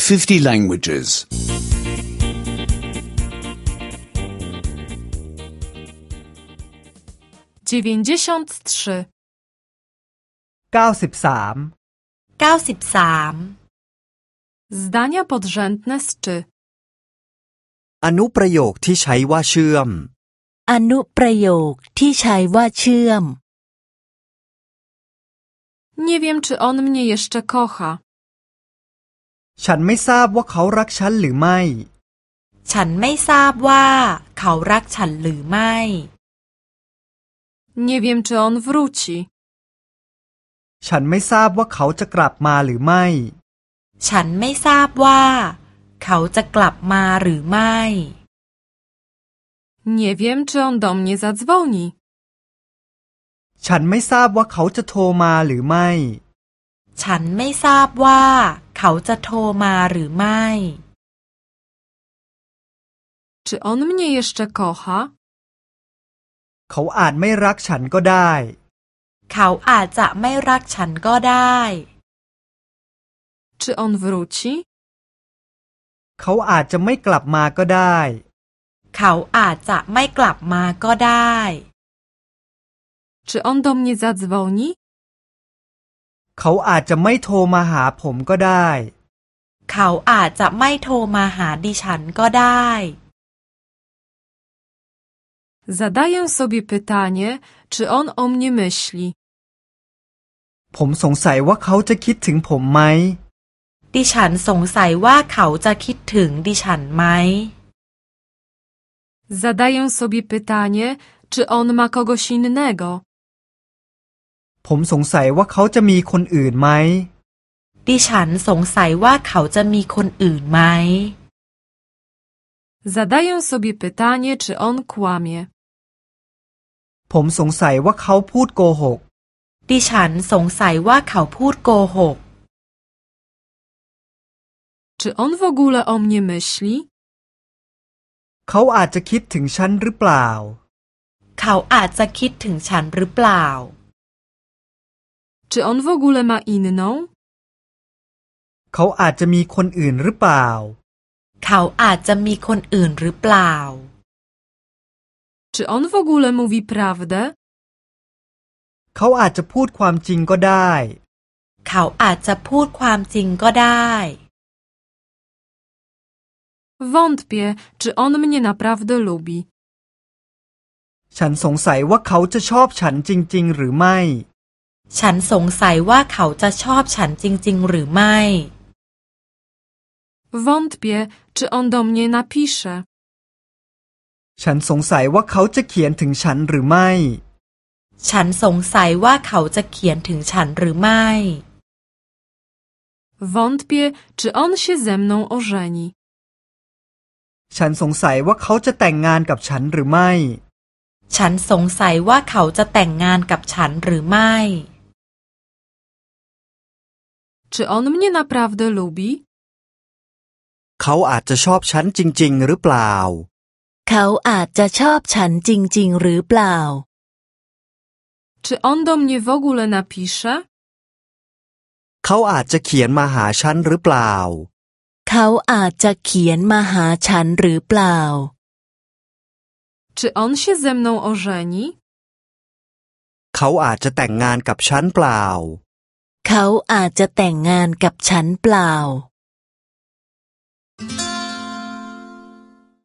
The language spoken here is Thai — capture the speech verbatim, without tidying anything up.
fifty languages. dziewięćdziesiąt trzy. เก้าสิบสามเก้าสิบสาม Zdania podrzędne z czy. อนุประโยคที่ใช้ว่าเชื่อมอนุประโยคที่ใช้ว่าเชื่อม Nie wiem, czy on mnie jeszcze kocha. ฉันไม่ทราบว่าเขารักฉันหรือไม่ฉันไม่ทราบว่าเขารักฉันหรือไม่ Nie wiem, czy on wróci. ฉันไม่ทราบว่าเขาจะกลับมาหรือไม่ฉันไม่ทราบว่าเขาจะกลับมาหรือไม่ Nie wiem, czy on do mnie zadzwoni. ฉันไม่ทราบว่าเขาจะโทรมาหรือไม่ฉันไม่ทราบว่าเขาจะโทรมาหรือไม่ Czy on mnie jeszcze kocha? เขาอาจไม่รักฉันก็ได้เขาอาจจะไม่รักฉันก็ได้ Czy on wróci? เขาอาจจะไม่กลับมาก็ได้เขาอาจจะไม่กลับมาก็ได้ Czy on do mnie zadzwoni? เขาอาจจะไม่โทรมาหาผมก็ได้เขาอาจจะไม่โทรมาหาดิฉันก็ได้ Zadaję sobie pytanie, czy on o mnie myśli. ผมสงสัยว่าเขาจะคิดถึงผมไหมดิฉันสงสัยว่าเขาจะคิดถึงดิฉันไหม Zadaję sobie pytanie, czy on ma kogoś innego. ผมสงสัยว่าเขาจะมีคนอื่นไหมดิฉันสงสัยว่าเขาจะมีคนอื่นไหม Zadaję sobie pytanie, czy on kłamie. ผมสงสัยว่าเขาพูดโกหกดิฉันสงสัยว่าเขาพูดโกหก Czy on w ogóle o mnie myśli? เขาอาจจะคิดถึงฉันหรือเปล่าเขาอาจจะคิดถึงฉันหรือเปล่า Czy on w ogóle ma inną? เขาอาจจะมีคนอื่นหรือเปล่าเขาอาจจะมีคนอื่นหรือเปล่า Czy on w ogóle mówi prawdę? เขาอาจจะพูดความจริงก็ได้เขาอาจจะพูดความจริงก็ได้ Wątpię, czy on mnie naprawdę lubi. ฉันสงสัยว่าเขาจะชอบฉันจริงๆหรือไม่ฉันสงสัยว่าเขาจะชอบฉันจริงๆหรือไม่ Wątpię, czy on do mnie napisze. ฉันสงสัยว่าเขาจะเขียนถึงฉันหรือไม่ฉันสงสัยว่าเขาจะเขียนถึงฉันหรือไม่ Wątpię, czy on się ze mną ożeni. ฉันสงสัยว่าเขาจะแต่งงานกับฉันหรือไม่ฉันสงสัยว่าเขาจะแต่งงานกับฉันหรือไม่ Czy on mnie naprawdę lubi? เขาอาจจะชอบฉันจริงๆหรือเปล่าเขาอาจจะชอบฉันจริงๆหรือเปล่า Czy on do mnie w ogóle napisze? เขาอาจจะเขียนมาหาฉันหรือเปล่าเขาอาจจะเขียนมาหาฉันหรือเปล่า Czy on się ze mną ożeni? เขาอาจจะแต่งงานกับฉันเปล่าเขาอาจจะแต่งงานกับฉันเปล่า